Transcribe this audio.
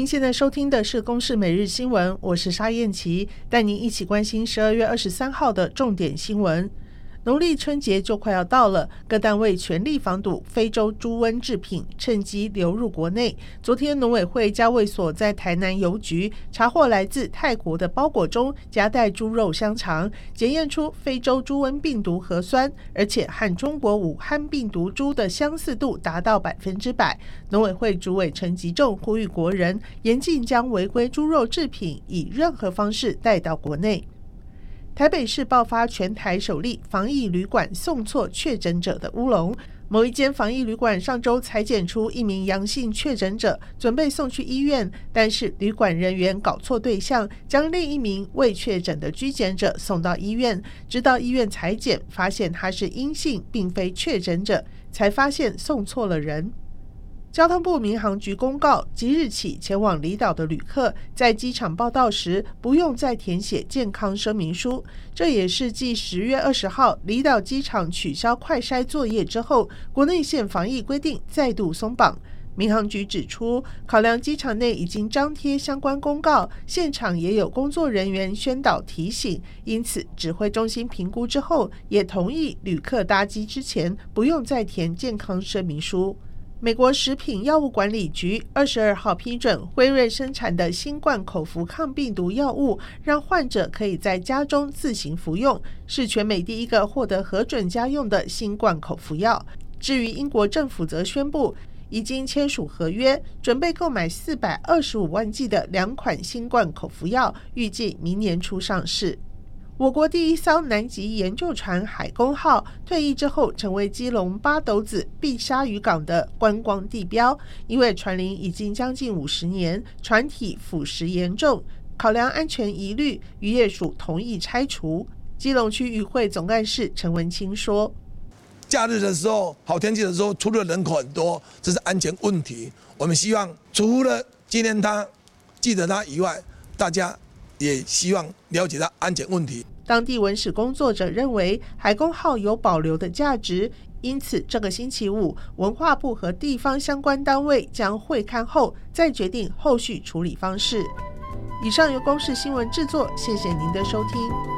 您现在收听的是公视每日新闻，我是沙燕琪，带您一起关心12月23号的重点新闻。农历春节就快要到了，各单位全力防堵非洲猪瘟制品趁机流入国内。昨天农委会家卫所在台南邮局查获来自泰国的包裹中夹带猪肉香肠，检验出非洲猪瘟病毒核酸，而且和中国武汉病毒株的相似度达到100%。农委会主委陈吉仲呼吁国人严禁将违规猪肉制品以任何方式带到国内。台北市爆发全台首例防疫旅馆送错确诊者的乌龙。某一间防疫旅馆上周采检出一名阳性确诊者，准备送去医院，但是旅馆人员搞错对象，将另一名未确诊的居检者送到医院，直到医院采检发现他是阴性，并非确诊者，才发现送错了人。交通部民航局公告，即日起前往离岛的旅客在机场报到时不用再填写健康声明书，这也是继10月20号离岛机场取消快筛作业之后，国内线防疫规定再度松绑。民航局指出，考量机场内已经张贴相关公告，现场也有工作人员宣导提醒，因此指挥中心评估之后，也同意旅客搭机之前不用再填健康声明书。美国食品药物管理局22号批准辉瑞生产的新冠口服抗病毒药物，让患者可以在家中自行服用，是全美第一个获得核准家用的新冠口服药。至于英国政府则宣布已经签署合约，准备购买425万剂的2款新冠口服药，预计明年初上市。我国第一艘南极研究船海工号退役之后，成为基隆八斗子碧沙渔港的观光地标，因为船龄已经将近50年，船体腐蚀严重，考量安全疑虑，渔业署同意拆除。基隆区渔会总干事陈文清说， 假日的时候，好天气的时候，出入人口很多，这是安全问题。我们希望除了纪念他、记得他以外，大家也希望了解到安全问题。 当地文史工作者认为海工号有保留的价值，因此这个星期五，文化部和地方相关单位将会勘后再决定后续处理方式。以上由公视新闻制作，谢谢您的收听。